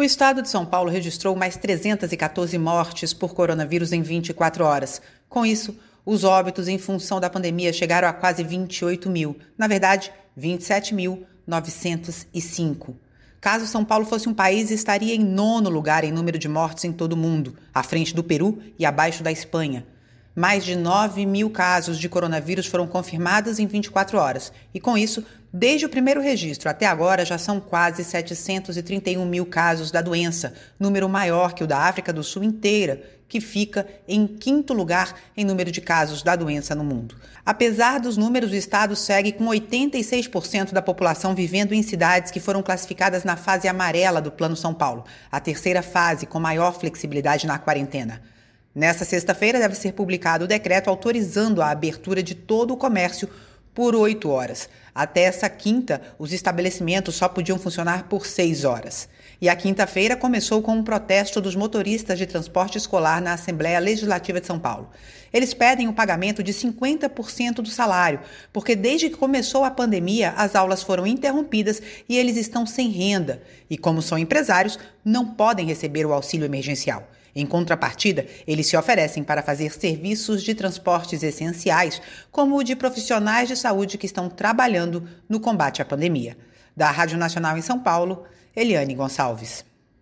O estado de São Paulo registrou mais 314 mortes por coronavírus em 24 horas. Com isso, os óbitos em função da pandemia chegaram a quase 28 mil. Na verdade, 27.905. Caso São Paulo fosse um país, estaria em 9º lugar em número de mortes em todo o mundo, à frente do Peru e abaixo da Espanha. Mais de 9 mil casos de coronavírus foram confirmados em 24 horas. E com isso, desde o primeiro registro até agora, já são quase 731 mil casos da doença, número maior que o da África do Sul inteira, que fica em 5º lugar em número de casos da doença no mundo. Apesar dos números, o estado segue com 86% da população vivendo em cidades que foram classificadas na fase amarela do Plano São Paulo, a terceira fase com maior flexibilidade na quarentena. Nesta sexta-feira deve ser publicado o decreto autorizando a abertura de todo o comércio por 8 horas. Até essa quinta, os estabelecimentos só podiam funcionar por 6 horas. E a quinta-feira começou com um protesto dos motoristas de transporte escolar na Assembleia Legislativa de São Paulo. Eles pedem o pagamento de 50% do salário, porque desde que começou a pandemia, as aulas foram interrompidas e eles estão sem renda. E como são empresários, não podem receber o auxílio emergencial. Em contrapartida, eles se oferecem para fazer serviços de transportes essenciais, como o de profissionais de saúde que estão trabalhando no combate à pandemia. Da Rádio Nacional em São Paulo, Eliane Gonçalves.